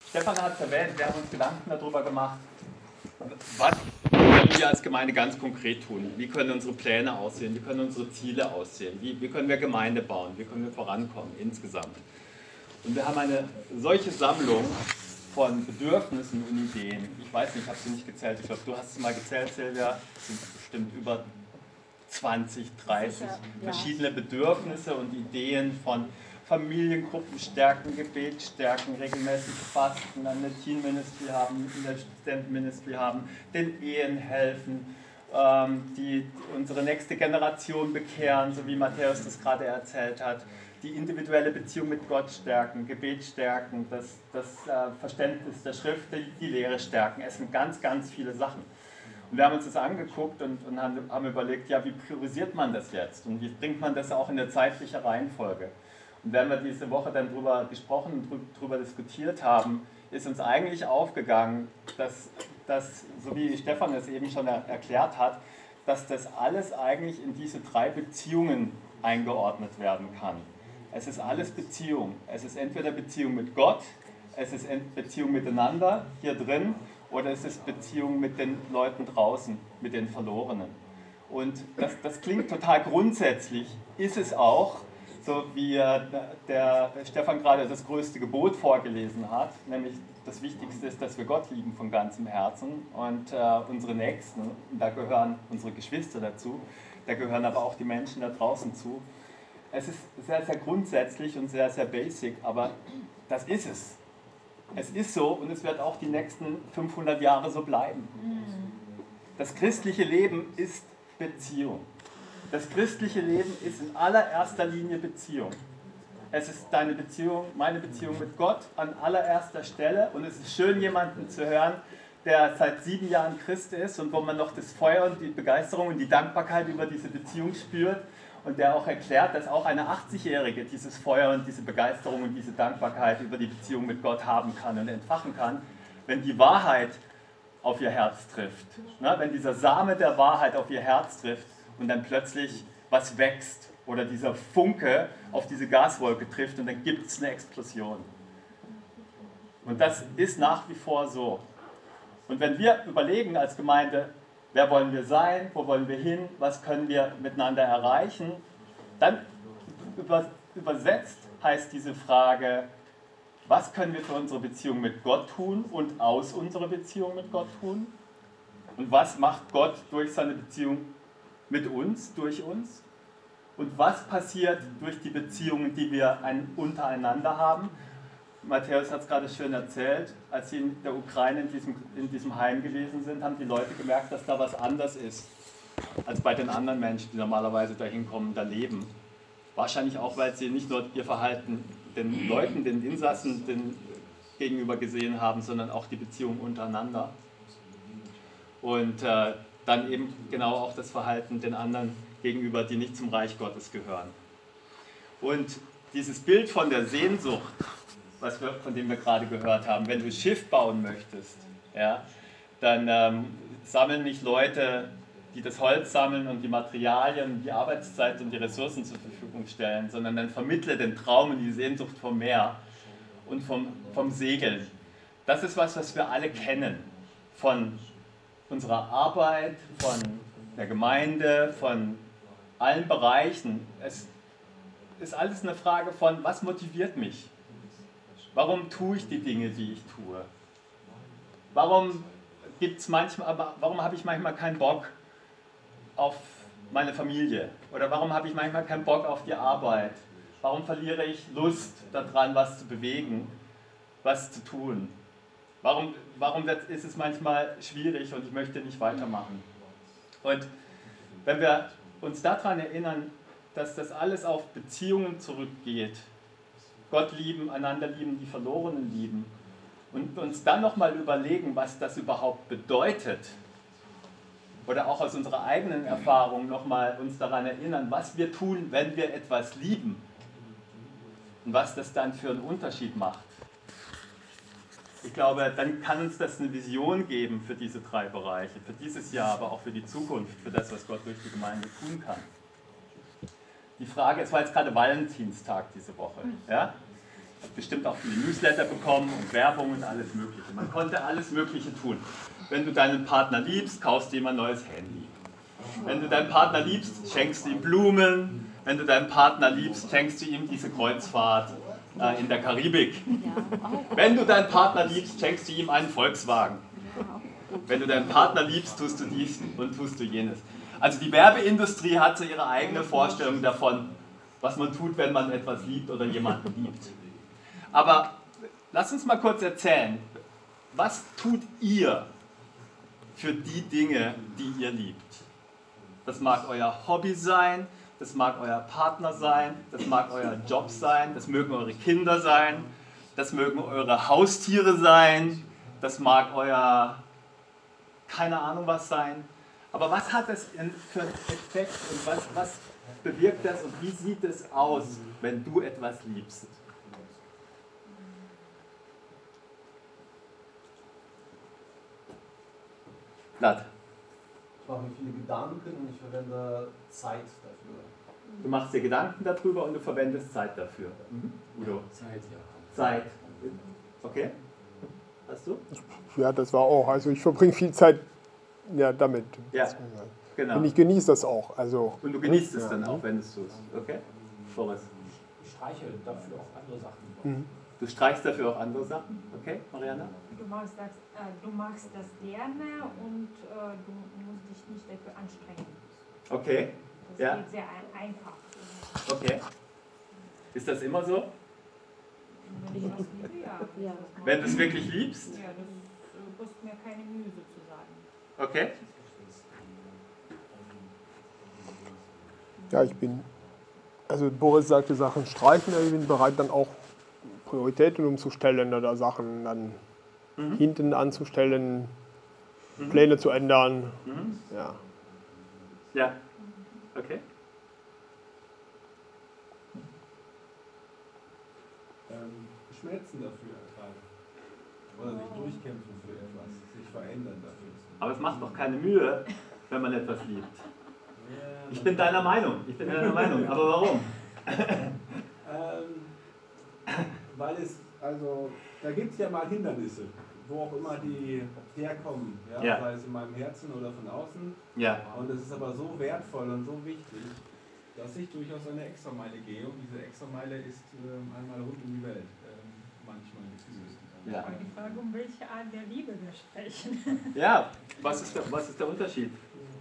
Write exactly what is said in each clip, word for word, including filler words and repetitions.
Stefan hat es erwähnt, wir haben uns Gedanken darüber gemacht, was können wir als Gemeinde ganz konkret tun? Wie können unsere Pläne aussehen? Wie können unsere Ziele aussehen? Wie, wie können wir Gemeinde bauen? Wie können wir vorankommen insgesamt? Und wir haben eine solche Sammlung von Bedürfnissen und Ideen. Ich weiß nicht, ich habe sie nicht gezählt. Ich glaube, du hast sie mal gezählt, Silvia. Es sind bestimmt über zwanzig, dreißig Sicher, ja. verschiedene Bedürfnisse und Ideen von Familiengruppen stärken, Gebet stärken, regelmäßig fasten, eine Teen Ministry haben, eine Student Ministry haben, den Ehen helfen, ähm, die unsere nächste Generation bekehren, so wie Matthäus das gerade erzählt hat, die individuelle Beziehung mit Gott stärken, Gebet stärken, das, das äh, Verständnis der Schrift, die, die Lehre stärken. Es sind ganz, ganz viele Sachen. Und wir haben uns das angeguckt und, und haben, haben überlegt, ja, wie priorisiert man das jetzt und wie bringt man das auch in der zeitlichen Reihenfolge? Und während wir diese Woche dann darüber gesprochen und darüber diskutiert haben, ist uns eigentlich aufgegangen, dass, dass, so wie Stefan es eben schon er, erklärt hat, dass das alles eigentlich in diese drei Beziehungen eingeordnet werden kann. Es ist alles Beziehung. Es ist entweder Beziehung mit Gott, es ist Beziehung miteinander hier drin oder es ist Beziehung mit den Leuten draußen, mit den Verlorenen. Und das, das klingt total grundsätzlich, ist es auch, so wie äh, der Stefan gerade das größte Gebot vorgelesen hat, nämlich das Wichtigste ist, dass wir Gott lieben von ganzem Herzen und äh, unsere Nächsten, und da gehören unsere Geschwister dazu, da gehören aber auch die Menschen da draußen zu. Es ist sehr, sehr grundsätzlich und sehr, sehr basic, aber das ist es. Es ist so und es wird auch die nächsten fünfhundert Jahre so bleiben. Das christliche Leben ist Beziehung. Das christliche Leben ist in allererster Linie Beziehung. Es ist deine Beziehung, meine Beziehung mit Gott an allererster Stelle und es ist schön, jemanden zu hören, der seit sieben Jahren Christ ist und wo man noch das Feuer und die Begeisterung und die Dankbarkeit über diese Beziehung spürt und der auch erklärt, dass auch eine achtzigjährige dieses Feuer und diese Begeisterung und diese Dankbarkeit über die Beziehung mit Gott haben kann und entfachen kann, wenn die Wahrheit auf ihr Herz trifft. Ne? Wenn dieser Same der Wahrheit auf ihr Herz trifft und dann plötzlich was wächst oder dieser Funke auf diese Gaswolke trifft und dann gibt es eine Explosion. Und das ist nach wie vor so. Und wenn wir überlegen als Gemeinde, wer wollen wir sein, wo wollen wir hin, was können wir miteinander erreichen, dann übersetzt heißt diese Frage, was können wir für unsere Beziehung mit Gott tun und aus unserer Beziehung mit Gott tun? Und was macht Gott durch seine Beziehung mit uns, durch uns? Und was passiert durch die Beziehungen, die wir ein, untereinander haben? Matthäus hat es gerade schön erzählt, als sie in der Ukraine in diesem, in diesem Heim gewesen sind, haben die Leute gemerkt, dass da was anders ist als bei den anderen Menschen, die normalerweise da hinkommen, da leben. Wahrscheinlich auch, weil sie nicht nur ihr Verhalten den Leuten, den Insassen den gegenüber gesehen haben, sondern auch die Beziehung untereinander. Und äh, dann eben genau auch das Verhalten den anderen gegenüber, die nicht zum Reich Gottes gehören. Und dieses Bild von der Sehnsucht, was wir, von dem wir gerade gehört haben, wenn du ein Schiff bauen möchtest, ja, dann ähm, sammeln nicht Leute, die das Holz sammeln und die Materialien, die Arbeitszeit und die Ressourcen zur Verfügung stellen, sondern dann vermittle den Traum und die Sehnsucht vom Meer und vom, vom Segeln. Das ist was, was wir alle kennen von unserer Arbeit, von der Gemeinde, von allen Bereichen. Es ist alles eine Frage von, was motiviert mich? Warum tue ich die Dinge, die ich tue? Warum gibt's manchmal, warum habe ich manchmal keinen Bock auf meine Familie? Oder warum habe ich manchmal keinen Bock auf die Arbeit? Warum verliere ich Lust daran, was zu bewegen, was zu tun? Warum, warum ist es manchmal schwierig und ich möchte nicht weitermachen? Und wenn wir uns daran erinnern, dass das alles auf Beziehungen zurückgeht, Gott lieben, einander lieben, die Verlorenen lieben, und uns dann nochmal überlegen, was das überhaupt bedeutet, oder auch aus unserer eigenen Erfahrung nochmal uns daran erinnern, was wir tun, wenn wir etwas lieben und was das dann für einen Unterschied macht. Ich glaube, dann kann uns das eine Vision geben für diese drei Bereiche, für dieses Jahr, aber auch für die Zukunft, für das, was Gott durch die Gemeinde tun kann. Die Frage, es war jetzt gerade Valentinstag diese Woche, ja? bestimmt auch viele Newsletter bekommen und Werbung und alles Mögliche. Man konnte alles Mögliche tun. Wenn du deinen Partner liebst, kaufst du ihm ein neues Handy. Wenn du deinen Partner liebst, schenkst du ihm Blumen. Wenn du deinen Partner liebst, schenkst du ihm diese Kreuzfahrt äh, in der Karibik. Wenn du deinen Partner liebst, schenkst du ihm einen Volkswagen. Wenn du deinen Partner liebst, tust du dies und tust du jenes. Also die Werbeindustrie hat so ihre eigene Vorstellung davon, was man tut, wenn man etwas liebt oder jemanden liebt. Aber lasst uns mal kurz erzählen, was tut ihr für die Dinge, die ihr liebt? Das mag euer Hobby sein, das mag euer Partner sein, das mag euer Job sein, das mögen eure Kinder sein, das mögen eure Haustiere sein, das mag euer, keine Ahnung was sein. Aber was hat das für einen Effekt und was, was bewirkt das und wie sieht es aus, wenn du etwas liebst? Vlad. Ich mache mir viele Gedanken und ich verwende Zeit dafür. Du machst dir Gedanken darüber und du verwendest Zeit dafür. Mhm. Udo? Zeit, ja. Zeit. Okay. Hast du? Ja, das war auch. Also ich verbringe viel Zeit ja, damit. Ja, genau. Und ich genieße das auch. Also, und du genießt es ja. dann auch, wenn du es tust. Okay? Boris? Ich streiche dafür auch andere Sachen. Mhm. Du streichst dafür auch andere Sachen? Okay, Mariana? Du machst das, äh, du machst das gerne und äh, du musst dich nicht dafür anstrengen. Okay. Das Ja. geht sehr ein einfach. Okay. Ist das immer so? Wenn ich was liebe, ja. Ja. Wenn du es wirklich liebst? Ja, das äh, kostet mir keine Mühe sozusagen. Okay. Ja, ich bin, also Boris sagte Sachen streichen, ich bin bereit dann auch Prioritäten umzustellen oder Sachen dann mhm. hinten anzustellen, mhm. Pläne zu ändern. Mhm. Ja. Ja. Okay. Ähm, Schmerzen dafür ertragen. Oder sich durchkämpfen für etwas, sich verändern dafür. Aber es macht doch keine Mühe, wenn man etwas liebt. Ja, Ich bin deiner Meinung. Ich bin deiner Meinung. Aber warum? ähm, weil es, also, da gibt es ja mal Hindernisse, wo auch immer die herkommen, ja? Ja. Sei es in meinem Herzen oder von außen. Ja. Und es ist aber so wertvoll und so wichtig, dass ich durchaus eine Extrameile gehe. Und diese Extrameile ist ähm, einmal rund um die Welt, ähm, manchmal gefühlt. Ja. Aber die Frage, um welche Art der Liebe wir sprechen. Ja, was ist der, was ist der Unterschied?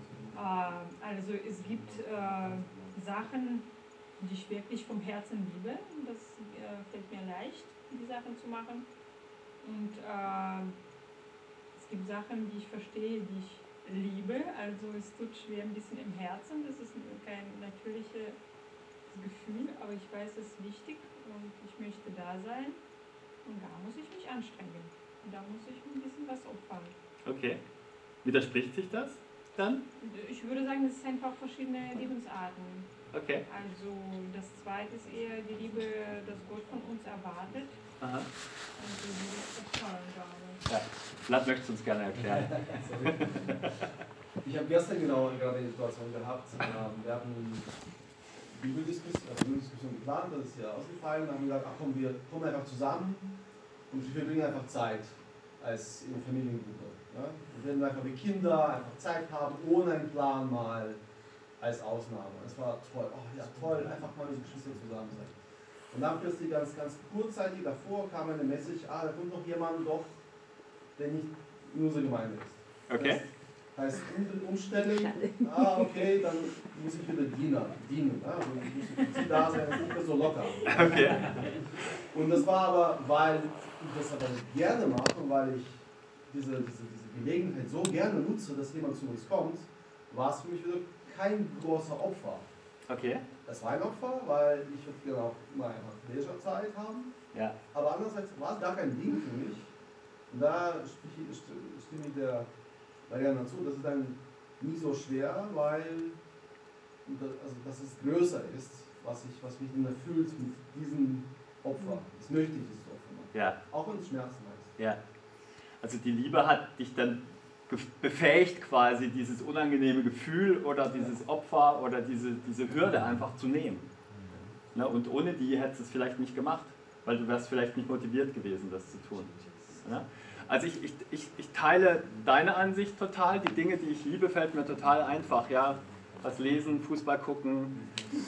Also es gibt äh, Sachen, die ich wirklich vom Herzen liebe. Das äh, fällt mir leicht, die Sachen zu machen. Und äh, es gibt Sachen, die ich verstehe, die ich liebe. Also es tut schwer ein bisschen im Herzen. Das ist kein natürliches Gefühl, aber ich weiß, es ist wichtig und ich möchte da sein. Und da muss ich mich anstrengen. Und da muss ich ein bisschen was opfern. Okay. Widerspricht sich das dann? Ich würde sagen, es sind einfach verschiedene Lebensarten. Okay. Also das zweite ist eher die Liebe, das Gott von uns erwartet. Aha. Also die ist total gerade. Ja. Vlad möchte uns gerne erklären. Ich habe gestern genau gerade die Situation gehabt. Wir hatten Bibeldiskussion, also Bibeldiskussion geplant, das ist ja ausgefallen. Dann haben wir gesagt, ach komm, wir kommen einfach zusammen und wir verbringen einfach Zeit als in der Familiengruppe. Ja? Und wenn wir einfach wie Kinder einfach Zeit haben, ohne einen Plan mal als Ausnahme. Das war toll. Oh ja, toll, einfach mal mit Geschwistern zusammen sein. Und dann plötzlich ganz, ganz kurzzeitig davor kam eine Message, ah, da kommt noch jemand doch, der nicht in unserer Gemeinde ist. Okay. Das heißt, umstellen, ah, okay, dann muss ich wieder dienen. dienen ja? Also ich muss für Sie da sein, das ist nicht mehr so locker. Okay. Und das war aber, weil ich das aber gerne mache und weil ich diese, diese, diese Gelegenheit so gerne nutze, dass jemand zu uns kommt, war es für mich wieder kein großer Opfer. Okay. Das war ein Opfer, weil ich würde gerne auch mal einfach Leisure-Zeit haben. Ja. Aber andererseits war es gar kein Ding für mich. Und da stimme ich der Mariana zu, das ist dann nie so schwer, weil das, also dass es größer ist, was, ich, was mich dann erfüllt mit diesem Opfer. Das möchte ich, dieses Opfer machen. Ja. Auch wenn es Schmerzen heißt. Ja. Also die Liebe hat dich dann befähigt, quasi dieses unangenehme Gefühl oder dieses Opfer oder diese, diese Hürde einfach zu nehmen. Ne? Und ohne die hättest du es vielleicht nicht gemacht. weil du wärst vielleicht nicht motiviert gewesen, das zu tun. Ja? Also ich, ich, ich, ich teile deine Ansicht total, die Dinge, die ich liebe, fällt mir total einfach. Ja? Was lesen, Fußball gucken,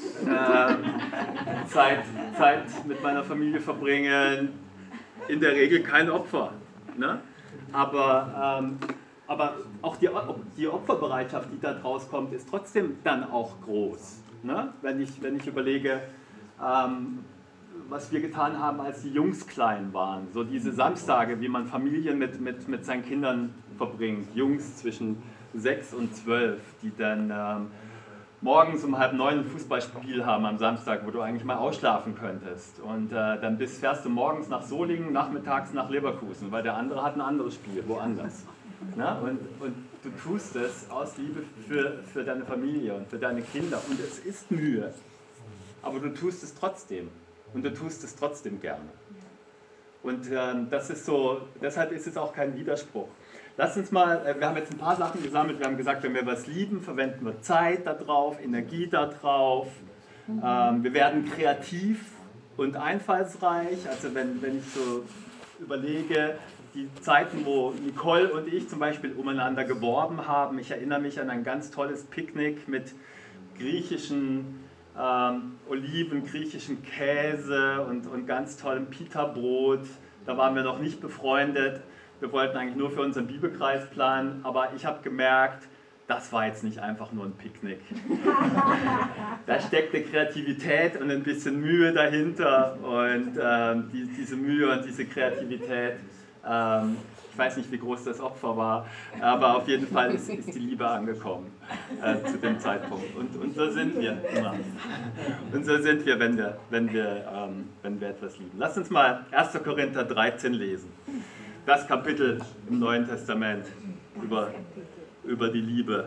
äh, Zeit, Zeit mit meiner Familie verbringen, in der Regel kein Opfer. Ne? Aber, ähm, aber auch die, die Opferbereitschaft, die da draus kommt, ist trotzdem dann auch groß. Ne? Wenn ich, wenn ich überlege, ähm, was wir getan haben, als die Jungs klein waren. So diese Samstage, wie man Familien mit, mit, mit seinen Kindern verbringt. Jungs zwischen sechs und zwölf, die dann ähm, morgens um halb neun ein Fußballspiel haben am Samstag, wo du eigentlich mal ausschlafen könntest. Und äh, dann bist, fährst du morgens nach Solingen, nachmittags nach Leverkusen, weil der andere hat ein anderes Spiel, woanders. Na? Und, und du tust es aus Liebe für, für deine Familie und für deine Kinder. Und es ist Mühe, aber du tust es trotzdem. Und du tust es trotzdem gerne. Und ähm, das ist so, deshalb ist es auch kein Widerspruch. Lass uns mal, äh, wir haben jetzt ein paar Sachen gesammelt, wir haben gesagt, wenn wir was lieben, verwenden wir Zeit darauf, Energie darauf. Ähm, wir werden kreativ und einfallsreich. Also wenn, wenn ich so überlege, die Zeiten, wo Nicole und ich zum Beispiel umeinander geworben haben, ich erinnere mich an ein ganz tolles Picknick mit griechischen Ähm, Oliven, griechischen Käse und, und ganz tollem Pita-Brot. Da waren wir noch nicht befreundet. Wir wollten eigentlich nur für unseren Bibelkreis planen, aber ich habe gemerkt, das war jetzt nicht einfach nur ein Picknick. Da steckte Kreativität und ein bisschen Mühe dahinter und ähm, die, diese Mühe und diese Kreativität, ähm, ich weiß nicht, wie groß das Opfer war, aber auf jeden Fall ist, ist die Liebe angekommen äh, zu dem Zeitpunkt. Und, und so sind wir immer. Und so sind wir, wenn wir, wenn wir, ähm, wenn wir etwas lieben. Lass uns mal erster Korinther dreizehn lesen. Das Kapitel im Neuen Testament über, über die Liebe.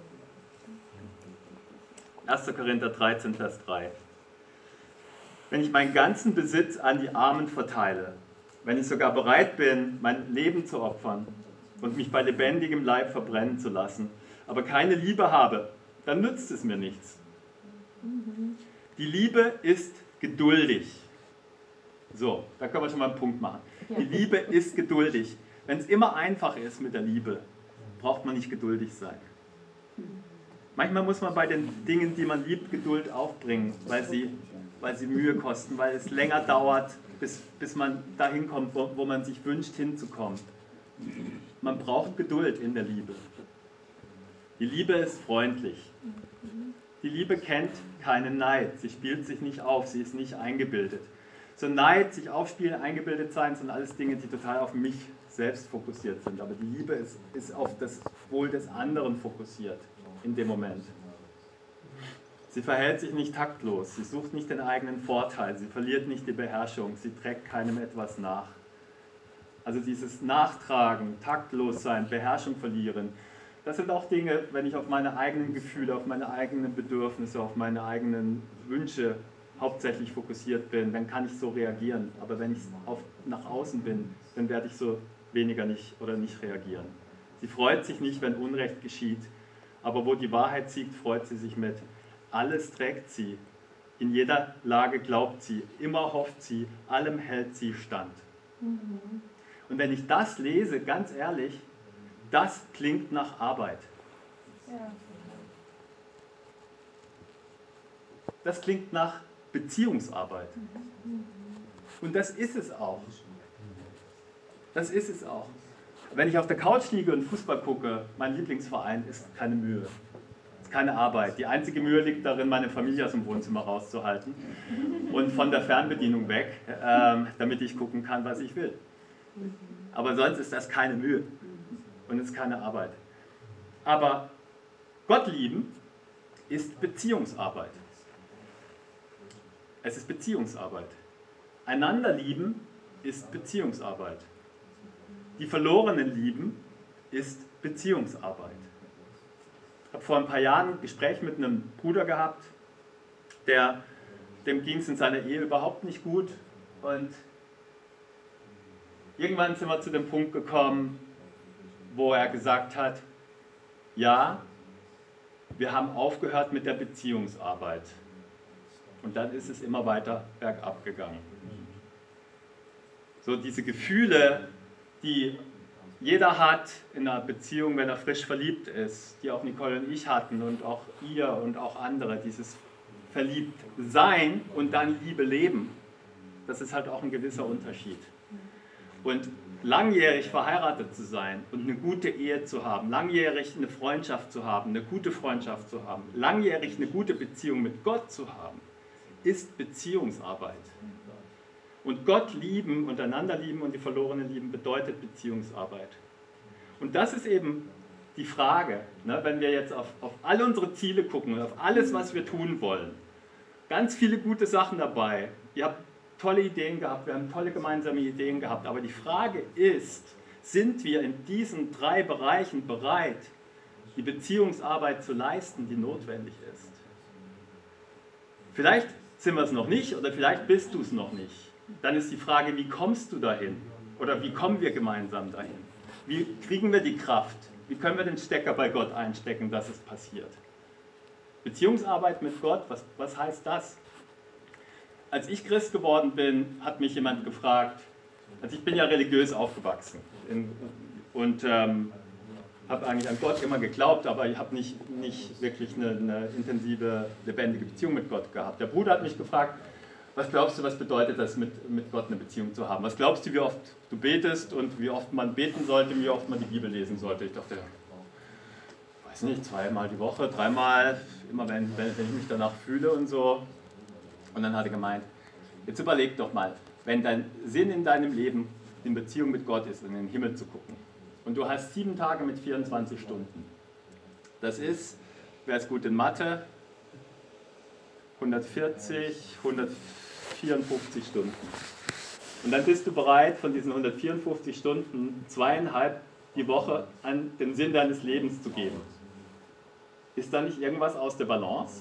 erster Korinther dreizehn, Vers drei. Wenn ich meinen ganzen Besitz an die Armen verteile, wenn ich sogar bereit bin, mein Leben zu opfern und mich bei lebendigem Leib verbrennen zu lassen, aber keine Liebe habe, dann nützt es mir nichts. Die Liebe ist geduldig. So, da können wir schon mal einen Punkt machen. Die Liebe ist geduldig. Wenn es immer einfach ist mit der Liebe, braucht man nicht geduldig sein. Manchmal muss man bei den Dingen, die man liebt, Geduld aufbringen, weil sie, weil sie Mühe kosten, weil es länger dauert, bis, bis man dahin kommt, wo, wo man sich wünscht, hinzukommen. Man braucht Geduld in der Liebe. Die Liebe ist freundlich. Die Liebe kennt keinen Neid. Sie spielt sich nicht auf, sie ist nicht eingebildet. So Neid, sich aufspielen, eingebildet sein, sind alles Dinge, die total auf mich selbst fokussiert sind. Aber die Liebe ist, ist auf das Wohl des anderen fokussiert in dem Moment. Sie verhält sich nicht taktlos, sie sucht nicht den eigenen Vorteil, sie verliert nicht die Beherrschung, sie trägt keinem etwas nach. Also dieses Nachtragen, taktlos sein, Beherrschung verlieren, das sind auch Dinge, wenn ich auf meine eigenen Gefühle, auf meine eigenen Bedürfnisse, auf meine eigenen Wünsche hauptsächlich fokussiert bin, dann kann ich so reagieren. Aber wenn ich auf, nach außen bin, dann werde ich so weniger nicht oder nicht reagieren. Sie freut sich nicht, wenn Unrecht geschieht, aber wo die Wahrheit siegt, freut sie sich mit. Alles trägt sie, in jeder Lage glaubt sie, immer hofft sie, allem hält sie stand. Mhm. Und wenn ich das lese, ganz ehrlich, das klingt nach Arbeit. Ja. Das klingt nach Beziehungsarbeit. Und das ist es auch. Das ist es auch. Wenn ich auf der Couch liege und Fußball gucke, mein Lieblingsverein, ist keine Mühe. Ist keine Arbeit. Die einzige Mühe liegt darin, meine Familie aus dem Wohnzimmer rauszuhalten und von der Fernbedienung weg, ähm, damit ich gucken kann, was ich will. Aber sonst ist das keine Mühe und ist keine Arbeit. Aber Gott lieben ist Beziehungsarbeit. Es ist Beziehungsarbeit. Einander lieben ist Beziehungsarbeit. Die Verlorenen lieben ist Beziehungsarbeit. Ich habe vor ein paar Jahren ein Gespräch mit einem Bruder gehabt, der, dem ging es in seiner Ehe überhaupt nicht gut. Und irgendwann sind wir zu dem Punkt gekommen, wo er gesagt hat, ja, wir haben aufgehört mit der Beziehungsarbeit. Und dann ist es immer weiter bergab gegangen. So diese Gefühle, die jeder hat in einer Beziehung, wenn er frisch verliebt ist, die auch Nicole und ich hatten und auch ihr und auch andere, dieses Verliebtsein und dann Liebe leben, das ist halt auch ein gewisser Unterschied. Und langjährig verheiratet zu sein und eine gute Ehe zu haben, langjährig eine Freundschaft zu haben, eine gute Freundschaft zu haben, langjährig eine gute Beziehung mit Gott zu haben, ist Beziehungsarbeit. Und Gott lieben und einander lieben und die Verlorenen lieben bedeutet Beziehungsarbeit. Und das ist eben die Frage, ne, wenn wir jetzt auf, auf all unsere Ziele gucken und auf alles, was wir tun wollen. Ganz viele gute Sachen dabei. Ihr habt tolle Ideen gehabt, wir haben tolle gemeinsame Ideen gehabt. Aber die Frage ist, sind wir in diesen drei Bereichen bereit, die Beziehungsarbeit zu leisten, die notwendig ist? Vielleicht sind wir es noch nicht oder vielleicht bist du es noch nicht. Dann ist die Frage, wie kommst du dahin? Oder wie kommen wir gemeinsam dahin? Wie kriegen wir die Kraft? Wie können wir den Stecker bei Gott einstecken, dass es passiert? Beziehungsarbeit mit Gott, was, was heißt das? Als ich Christ geworden bin, hat mich jemand gefragt, also ich bin ja religiös aufgewachsen in, und ähm, habe eigentlich an Gott immer geglaubt, aber ich habe nicht, nicht wirklich eine, eine intensive, lebendige Beziehung mit Gott gehabt. Der Bruder hat mich gefragt, was glaubst du, was bedeutet das, mit, mit Gott eine Beziehung zu haben? Was glaubst du, wie oft du betest und wie oft man beten sollte, wie oft man die Bibel lesen sollte? Ich dachte, weiß nicht, zweimal die Woche, dreimal, immer wenn, wenn, wenn ich mich danach fühle und so. Und dann hat er gemeint, jetzt überleg doch mal, wenn dein Sinn in deinem Leben in Beziehung mit Gott ist, in den Himmel zu gucken, und du hast sieben Tage mit vierundzwanzig Stunden, das ist, wer ist gut in Mathe, hundertvierzig, hundertvierundfünfzig Stunden. Und dann bist du bereit, von diesen hundertvierundfünfzig Stunden zweieinhalb die Woche an den Sinn deines Lebens zu geben. Ist da nicht irgendwas aus der Balance?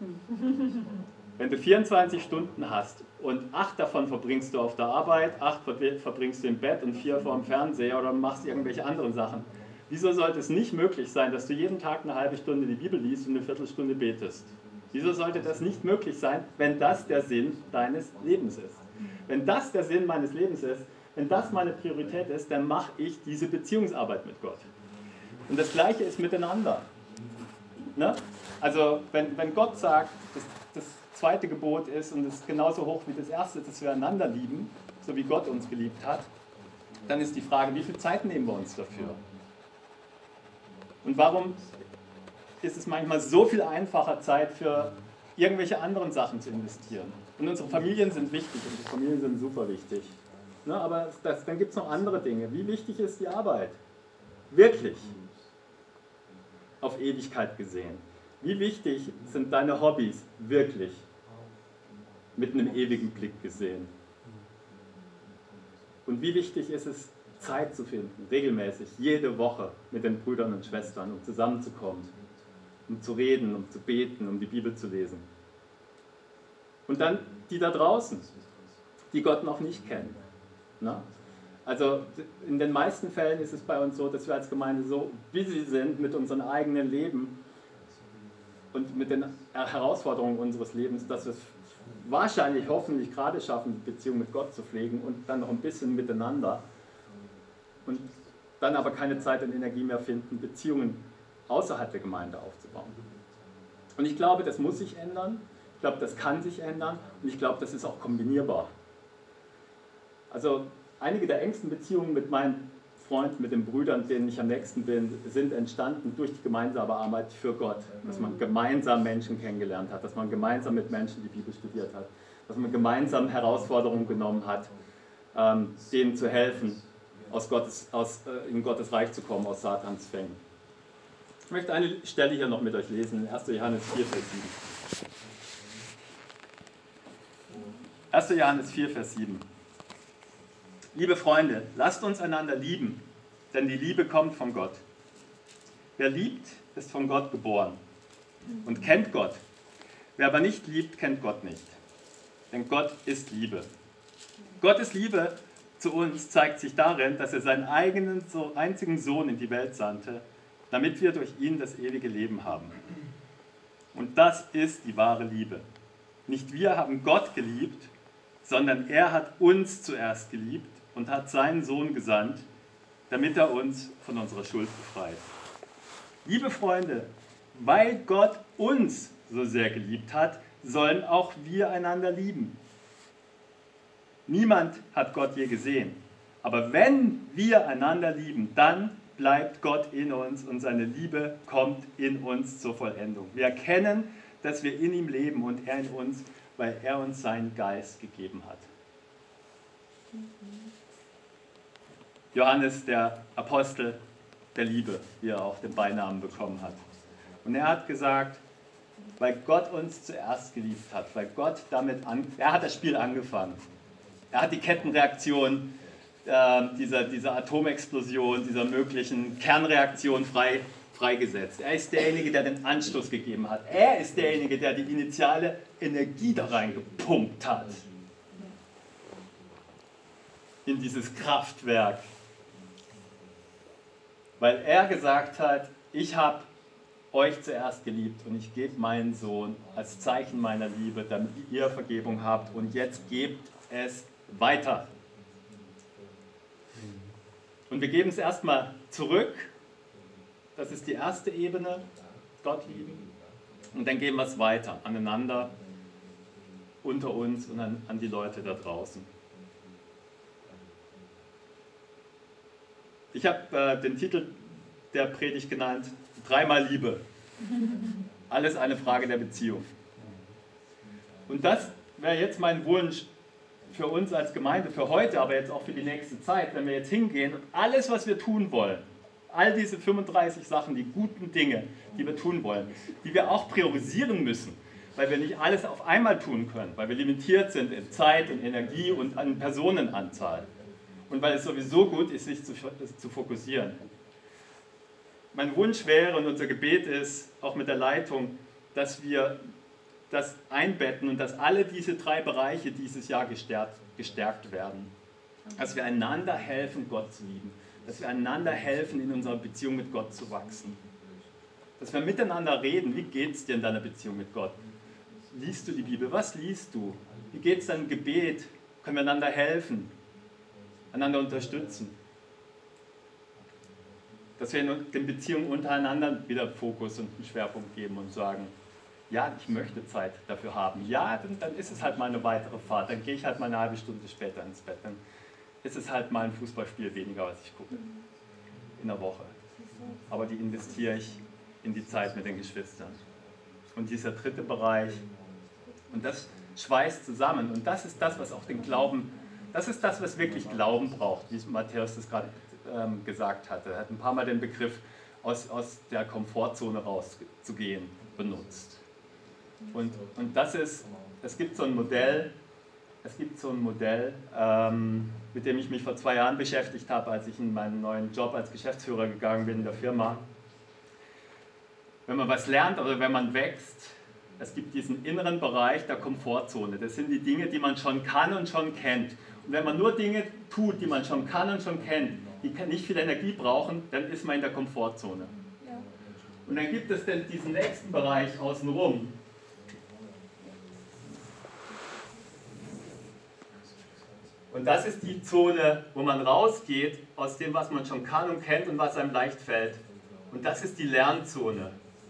Wenn du vierundzwanzig Stunden hast und acht davon verbringst du auf der Arbeit, acht verbringst du im Bett und vier vor dem Fernseher oder machst irgendwelche anderen Sachen, wieso sollte es nicht möglich sein, dass du jeden Tag eine halbe Stunde die Bibel liest und eine Viertelstunde betest? Wieso sollte das nicht möglich sein, wenn das der Sinn deines Lebens ist? Wenn das der Sinn meines Lebens ist, wenn das meine Priorität ist, dann mache ich diese Beziehungsarbeit mit Gott. Und das Gleiche ist miteinander. Ne? Also wenn, wenn Gott sagt, das, das zweite Gebot ist und es ist genauso hoch wie das erste, dass wir einander lieben, so wie Gott uns geliebt hat, dann ist die Frage, wie viel Zeit nehmen wir uns dafür? Und warum ist es manchmal so viel einfacher, Zeit für irgendwelche anderen Sachen zu investieren? Und unsere Familien sind wichtig, unsere Familien sind super wichtig. Ne, aber das, dann gibt es noch andere Dinge. Wie wichtig ist die Arbeit? Wirklich. Auf Ewigkeit gesehen. Wie wichtig sind deine Hobbys? Wirklich. Mit einem ewigen Blick gesehen. Und wie wichtig ist es, Zeit zu finden, regelmäßig, jede Woche mit den Brüdern und Schwestern, um zusammenzukommen, um zu reden, um zu beten, um die Bibel zu lesen. Und dann die da draußen, die Gott noch nicht kennen. Na? Also in den meisten Fällen ist es bei uns so, dass wir als Gemeinde so busy sind mit unserem eigenen Leben und mit den Herausforderungen unseres Lebens, dass wir es wahrscheinlich, hoffentlich gerade schaffen, die Beziehung mit Gott zu pflegen und dann noch ein bisschen miteinander und dann aber keine Zeit und Energie mehr finden, Beziehungen außerhalb der Gemeinde aufzubauen. Und ich glaube, das muss sich ändern, ich glaube, das kann sich ändern und ich glaube, das ist auch kombinierbar. Also einige der engsten Beziehungen mit meinen Freunden, mit den Brüdern, denen ich am nächsten bin, sind entstanden durch die gemeinsame Arbeit für Gott. Dass man gemeinsam Menschen kennengelernt hat, dass man gemeinsam mit Menschen die Bibel studiert hat, dass man gemeinsam Herausforderungen genommen hat, ähm, denen zu helfen, aus Gottes, aus, äh, in Gottes Reich zu kommen, aus Satans Fängen. Ich möchte eine Stelle hier noch mit euch lesen, in erster Johannes vier, Vers sieben. erster Johannes vier, Vers sieben. Liebe Freunde, lasst uns einander lieben, denn die Liebe kommt von Gott. Wer liebt, ist von Gott geboren und kennt Gott. Wer aber nicht liebt, kennt Gott nicht. Denn Gott ist Liebe. Gottes Liebe zu uns zeigt sich darin, dass er seinen eigenen, so einzigen Sohn in die Welt sandte, damit wir durch ihn das ewige Leben haben. Und das ist die wahre Liebe. Nicht wir haben Gott geliebt, sondern er hat uns zuerst geliebt und hat seinen Sohn gesandt, damit er uns von unserer Schuld befreit. Liebe Freunde, weil Gott uns so sehr geliebt hat, sollen auch wir einander lieben. Niemand hat Gott je gesehen. Aber wenn wir einander lieben, dann bleibt Gott in uns und seine Liebe kommt in uns zur Vollendung. Wir erkennen, dass wir in ihm leben und er in uns, weil er uns seinen Geist gegeben hat. Johannes, der Apostel der Liebe, wie er auch den Beinamen bekommen hat. Und er hat gesagt, weil Gott uns zuerst geliebt hat, weil Gott damit an, er hat das Spiel angefangen. Er hat die Kettenreaktion äh, dieser, dieser Atomexplosion, dieser möglichen Kernreaktion frei, freigesetzt. Er ist derjenige, der den Anstoß gegeben hat. Er ist derjenige, der die initiale Energie da reingepumpt hat. In dieses Kraftwerk. Weil er gesagt hat, ich habe euch zuerst geliebt und ich gebe meinen Sohn als Zeichen meiner Liebe, damit ihr Vergebung habt und jetzt gebt es weiter. Und wir geben es erstmal zurück, das ist die erste Ebene, Gott lieben, und dann geben wir es weiter, aneinander, unter uns und an, an die Leute da draußen. Ich habe äh, den Titel der Predigt genannt, dreimal Liebe. Alles eine Frage der Beziehung. Und das wäre jetzt mein Wunsch für uns als Gemeinde, für heute, aber jetzt auch für die nächste Zeit, wenn wir jetzt hingehen und alles, was wir tun wollen, all diese fünfunddreißig Sachen, die guten Dinge, die wir tun wollen, die wir auch priorisieren müssen, weil wir nicht alles auf einmal tun können, weil wir limitiert sind in Zeit, in Energie und an Personenanzahl. Und weil es sowieso gut ist, sich zu, zu fokussieren. Mein Wunsch wäre und unser Gebet ist, auch mit der Leitung, dass wir das einbetten und dass alle diese drei Bereiche dieses Jahr gestärkt, gestärkt werden. Dass wir einander helfen, Gott zu lieben. Dass wir einander helfen, in unserer Beziehung mit Gott zu wachsen. Dass wir miteinander reden, wie geht es dir in deiner Beziehung mit Gott? Liest du die Bibel? Was liest du? Wie geht es deinem Gebet? Können wir einander helfen? Einander unterstützen? Dass wir in den Beziehungen untereinander wieder Fokus und einen Schwerpunkt geben und sagen, ja, ich möchte Zeit dafür haben. Ja, dann, dann ist es halt mal eine weitere Fahrt. Dann gehe ich halt mal eine halbe Stunde später ins Bett. Dann ist es halt mal ein Fußballspiel weniger, was ich gucke in der Woche. Aber die investiere ich in die Zeit mit den Geschwistern. Und dieser dritte Bereich, und das schweißt zusammen. Und das ist das, was auch den Glauben, das ist das, was wirklich Glauben braucht, wie Matthäus das gerade ähm, gesagt hatte. Er hat ein paar Mal den Begriff, aus, aus der Komfortzone rauszugehen, benutzt. Und, und das ist, es gibt so ein Modell, es gibt so ein Modell, ähm, mit dem ich mich vor zwei Jahren beschäftigt habe, als ich in meinen neuen Job als Geschäftsführer gegangen bin in der Firma. Wenn man was lernt oder wenn man wächst, es gibt diesen inneren Bereich der Komfortzone. Das sind die Dinge, die man schon kann und schon kennt. Und wenn man nur Dinge tut, die man schon kann und schon kennt, die nicht viel Energie brauchen, dann ist man in der Komfortzone. Und dann gibt es dann diesen nächsten Bereich außenrum. Und das ist die Zone, wo man rausgeht aus dem, was man schon kann und kennt und was einem leicht fällt. Und das ist die Lernzone.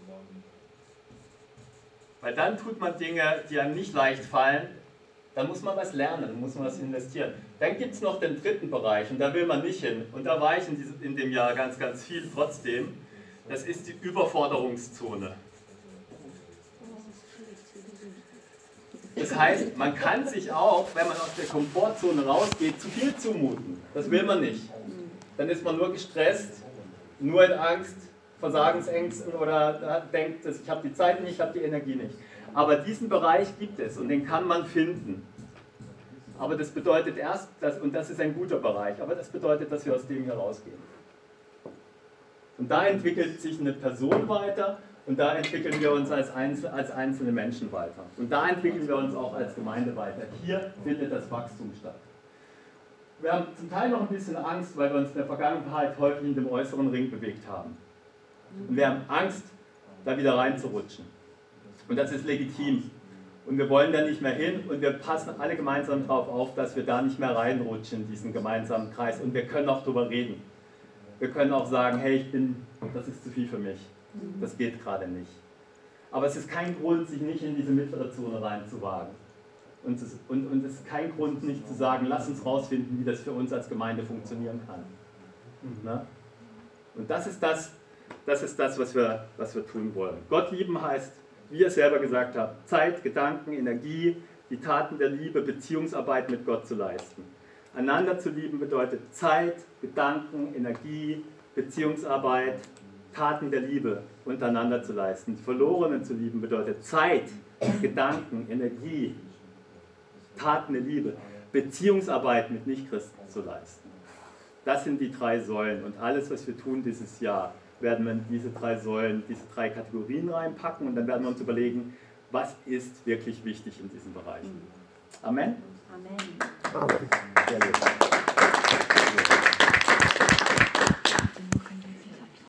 Weil dann tut man Dinge, die einem nicht leicht fallen, dann muss man was lernen, dann muss man was investieren. Dann gibt es noch den dritten Bereich und da will man nicht hin. Und da war ich in, diesem, in dem Jahr ganz, ganz viel trotzdem. Das ist die Überforderungszone. Das heißt, man kann sich auch, wenn man aus der Komfortzone rausgeht, zu viel zumuten. Das will man nicht. Dann ist man nur gestresst, nur in Angst, Versagensängsten oder denkt, ich habe die Zeit nicht, ich habe die Energie nicht. Aber diesen Bereich gibt es und den kann man finden. Aber das bedeutet erst, dass, und das ist ein guter Bereich, aber das bedeutet, dass wir aus dem hier rausgehen. Und da entwickelt sich eine Person weiter und da entwickeln wir uns als, Einzel, als einzelne Menschen weiter. Und da entwickeln wir uns auch als Gemeinde weiter. Hier findet das Wachstum statt. Wir haben zum Teil noch ein bisschen Angst, weil wir uns in der Vergangenheit häufig in dem äußeren Ring bewegt haben. Und wir haben Angst, da wieder reinzurutschen. Und das ist legitim. Und wir wollen da nicht mehr hin und wir passen alle gemeinsam darauf auf, dass wir da nicht mehr reinrutschen in diesen gemeinsamen Kreis. Und wir können auch darüber reden. Wir können auch sagen, hey, ich bin, das ist zu viel für mich. Das geht gerade nicht. Aber es ist kein Grund, sich nicht in diese mittlere Zone reinzuwagen. Und es, und, und es ist kein Grund, nicht zu sagen, lass uns rausfinden, wie das für uns als Gemeinde funktionieren kann. Ne? Und das ist das, das, ist das was, wir, was wir tun wollen. Gott lieben heißt, wie ihr selber gesagt habt, Zeit, Gedanken, Energie, die Taten der Liebe, Beziehungsarbeit mit Gott zu leisten. Einander zu lieben bedeutet Zeit, Gedanken, Energie, Beziehungsarbeit, Taten der Liebe untereinander zu leisten. Die Verlorenen zu lieben bedeutet Zeit, Gedanken, Energie, Taten der Liebe, Beziehungsarbeit mit Nichtchristen zu leisten. Das sind die drei Säulen und alles, was wir tun dieses Jahr, werden wir in diese drei Säulen, diese drei Kategorien reinpacken und dann werden wir uns überlegen, was ist wirklich wichtig in diesen Bereichen. Amen? Amen. Amen. Sehr gut.